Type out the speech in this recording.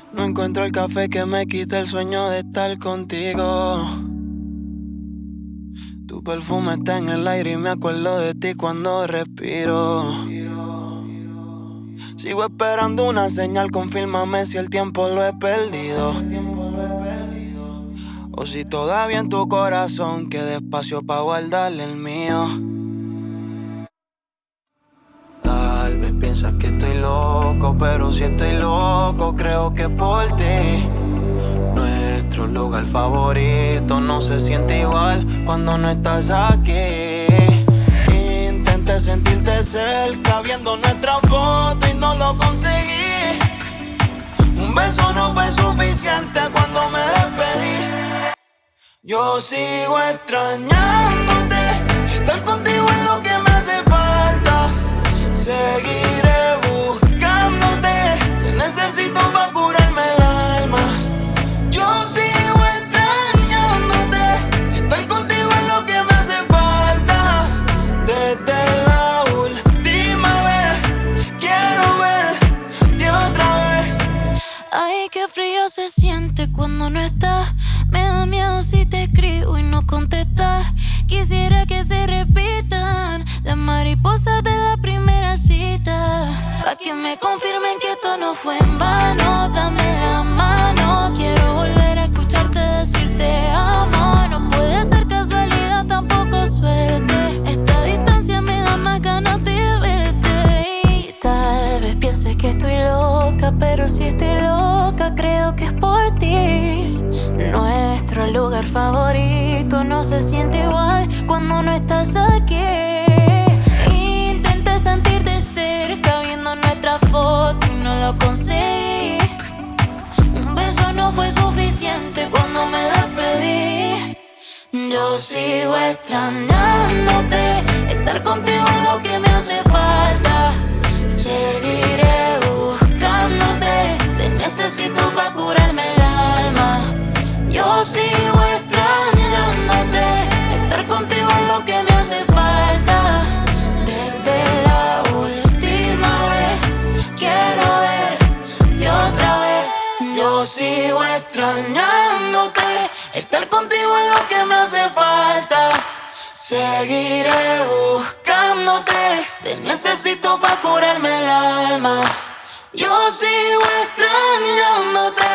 No encuentro el café que me quite el sueño de estar contigo. Tu perfume está en el aire y me acuerdo de ti cuando respiro. Sigo esperando una señal, confírmame si el tiempo lo he perdido. O si todavía en tu corazón queda espacio pa' guardarle el mío. Tal vez piensas que estoy loco, pero si estoy loco creo que por ti. Nuestro lugar favorito no se siente igual cuando no estás aquí. Intenté sentirte cerca viendo nuestra foto y no lo conseguí. Un beso no fue suficiente cuando me despedí. Yo sigo extrañándote, estar contigo es lo que me hace falta. Seguiré buscándote, te necesito pa' curarme el alma. Yo sigo extrañándote, estar contigo es lo que me hace falta. Desde la última vez, quiero verte otra vez. Ay, qué frío se siente cuando no estás. Me da miedo si te escribo y no contestas. Quisiera que se repitan las mariposas de la primera cita, pa' que me confirmen que esto no fue en vano. Dame la mano, quiero volver a escucharte decir te amo. No puede ser casualidad, tampoco suerte. Esta distancia me da más ganas de verte. Y tal vez pienses que estoy loca, pero si estoy loca creo que es por ti. Nuestro lugar favorito no se siente igual cuando no estás aquí. Intenté sentirte cerca viendo nuestra foto y no lo conseguí. Un beso no fue suficiente cuando me despedí. Yo sigo extrañándote, estar contigo es lo que me hace falta. Seguiré buscándote, te necesito pa' curarme el alma. Yo sigo extrañándote, estar contigo es lo que me hace falta. Desde la última vez, quiero verte otra vez. Yo sigo extrañándote, estar contigo es lo que me hace falta. Seguiré buscándote, te necesito pa' curarme el alma. Yo sigo extrañándote.